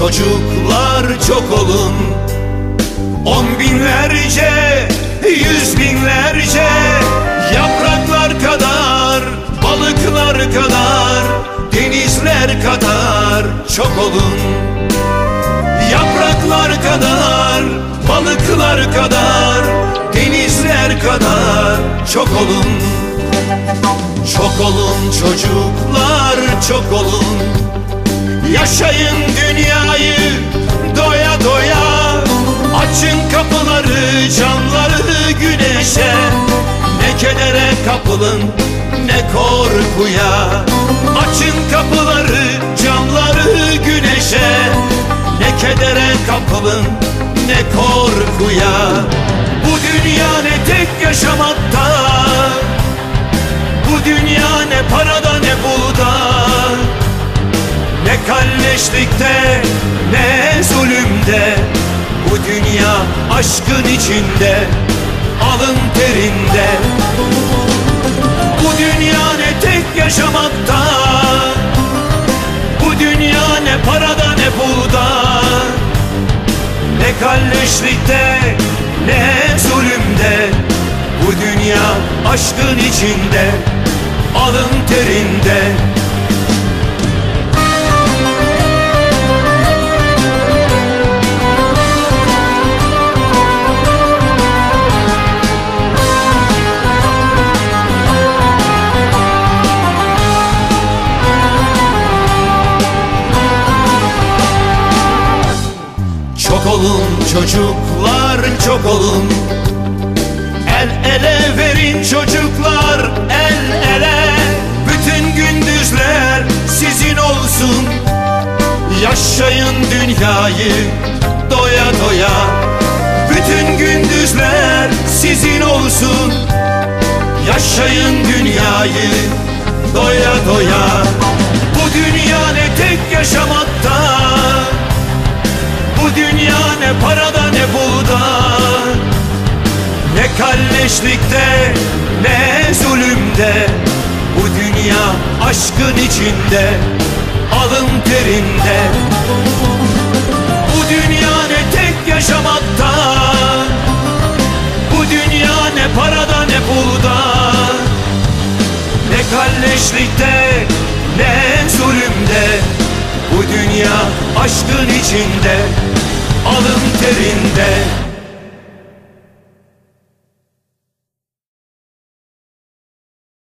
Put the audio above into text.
çocuklar çok olun. 10 binlerce, 100 binlerce, yapraklar kadar, balıklar kadar, denizler kadar çok olun. Yapraklar kadar, balıklar kadar, denizler kadar çok olun. Çok olun çocuklar, çok olun. Yaşayın dünyayı doya doya. Açın kapıları, camları güneşe. Ne kedere kapılın, ne korkuya. Açın kapıları, camları güneşe. Ne kedere kapılın, ne korkuya. Bu dünya ne tek yaşamakta, bu dünya ne parada ne pulda, ne kalleşlikte ne zulümde. Bu dünya aşkın içinde, alın terinde. Bu dünya ne tek yaşamakta, bu dünya ne parada ne pulda, ne kalleşlikte ne zulümde. Bu dünya aşkın içinde, alın terinde. Çok olun çocuklar, çok olun. El ele verin çocuklar, el ele. Bütün gündüzler sizin olsun. Yaşayın dünyayı doya doya. Bütün gündüzler sizin olsun. Yaşayın dünyayı doya doya. Bu dünya ne tek yaşamakta, bu dünya ne parada ne pulda, ne kalleşlikte ne zulümde. Bu dünya aşkın içinde, alın terinde. Bu dünya ne tek yaşamakta, bu dünya ne parada ne pulda, ne kalleşlikte ne zulümde. Bu dünya aşkın içinde, alın terinde.